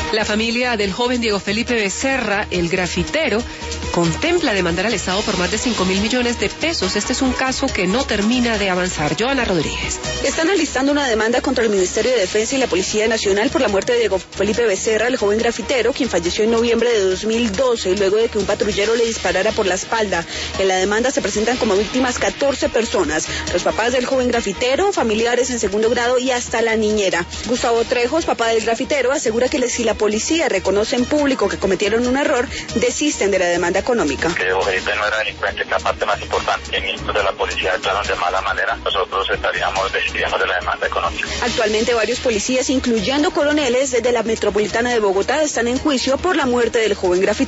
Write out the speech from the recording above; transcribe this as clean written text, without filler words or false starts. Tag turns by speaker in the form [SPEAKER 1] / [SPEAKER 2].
[SPEAKER 1] La familia del joven Diego Felipe Becerra, el grafitero, contempla demandar al Estado por más de 5.000 millones de pesos. Este es un caso que no termina de avanzar. Joana Rodríguez.
[SPEAKER 2] Están alistando una demanda contra el Ministerio de Defensa y la Policía Nacional por la muerte de Diego Felipe Becerra, el joven grafitero, quien falleció en noviembre de 2012, luego de que un patrullero le disparara por la espalda. En la demanda se presentan como víctimas 14 personas, los papás del joven grafitero, familiares en segundo grado y hasta la niñera. Gustavo Trejos, papá del grafitero, asegura que si la policía reconoce en público que cometieron un error, desisten de la demanda económica.
[SPEAKER 3] Que Diego Felipe no era delincuente, que la parte más importante, que ministros de la policía actuaron de mala manera, nosotros desistiríamos de la demanda económica.
[SPEAKER 2] Actualmente varios policías, incluyendo coroneles desde la metropolitana de Bogotá, están en juicio por la muerte del joven grafitero.